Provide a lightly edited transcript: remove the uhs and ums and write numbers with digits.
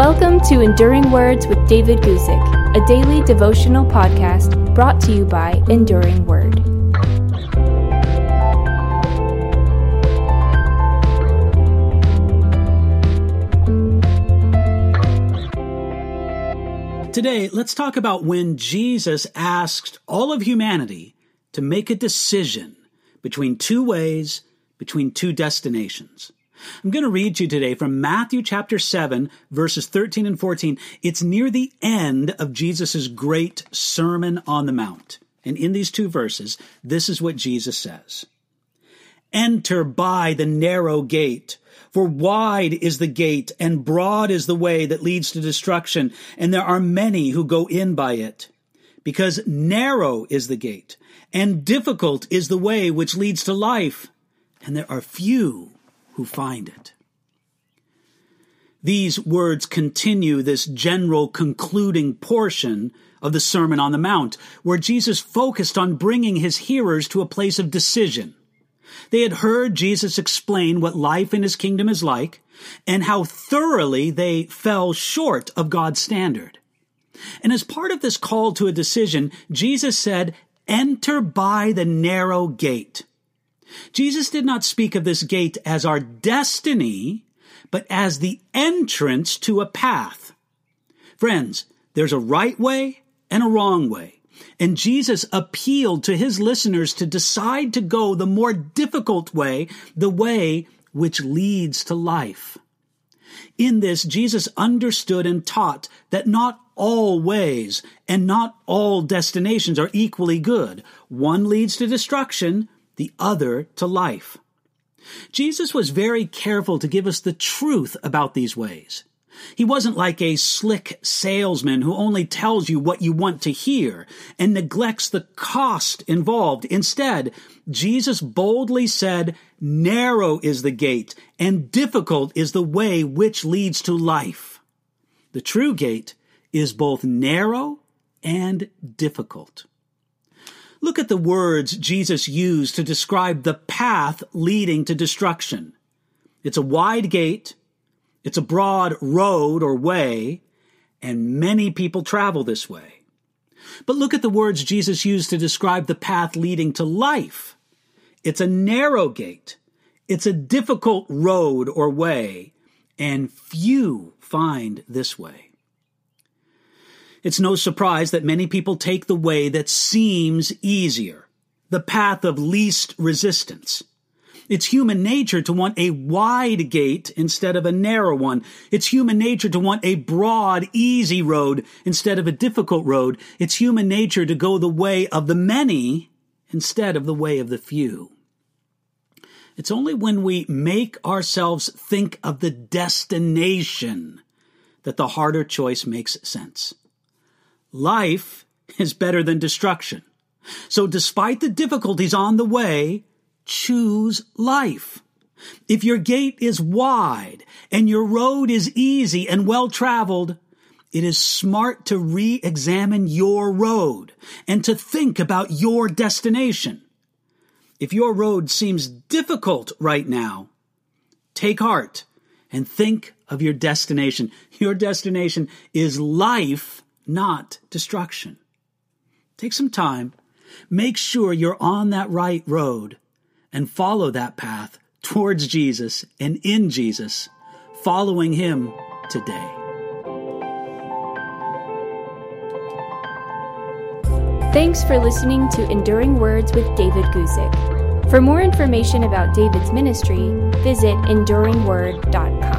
Welcome to Enduring Words with David Guzik, a daily devotional podcast brought to you by Enduring Word. Today, let's talk about when Jesus asked all of humanity to make a decision between two ways, between two destinations. I'm going to read to you today from Matthew chapter 7, verses 13 and 14. It's near the end of Jesus' great Sermon on the Mount. And in these two verses, this is what Jesus says. Enter by the narrow gate, for wide is the gate and broad is the way that leads to destruction, and there are many who go in by it. Because narrow is the gate, and difficult is the way which leads to life, and there are few who find it. These words continue this general concluding portion of the Sermon on the Mount, where Jesus focused on bringing his hearers to a place of decision. They had heard Jesus explain what life in his kingdom is like, and how thoroughly they fell short of God's standard. And as part of this call to a decision, Jesus said, "Enter by the narrow gate." Jesus did not speak of this gate as our destiny, but as the entrance to a path. Friends, there's a right way and a wrong way. And Jesus appealed to his listeners to decide to go the more difficult way, the way which leads to life. In this, Jesus understood and taught that not all ways and not all destinations are equally good. One leads to destruction, the other to life. Jesus was very careful to give us the truth about these ways. He wasn't like a slick salesman who only tells you what you want to hear and neglects the cost involved. Instead, Jesus boldly said, "Narrow is the gate and difficult is the way which leads to life." The true gate is both narrow and difficult. Look at the words Jesus used to describe the path leading to destruction. It's a wide gate, it's a broad road or way, and many people travel this way. But look at the words Jesus used to describe the path leading to life. It's a narrow gate, it's a difficult road or way, and few find this way. It's no surprise that many people take the way that seems easier, the path of least resistance. It's human nature to want a wide gate instead of a narrow one. It's human nature to want a broad, easy road instead of a difficult road. It's human nature to go the way of the many instead of the way of the few. It's only when we make ourselves think of the destination that the harder choice makes sense. Life is better than destruction. So despite the difficulties on the way, choose life. If your gate is wide and your road is easy and well-traveled, it is smart to re-examine your road and to think about your destination. If your road seems difficult right now, take heart and think of your destination. Your destination is life, not destruction. Take some time, make sure you're on that right road, and follow that path towards Jesus and in Jesus, following him today. Thanks for listening to Enduring Words with David Guzik. For more information about David's ministry, visit enduringword.com.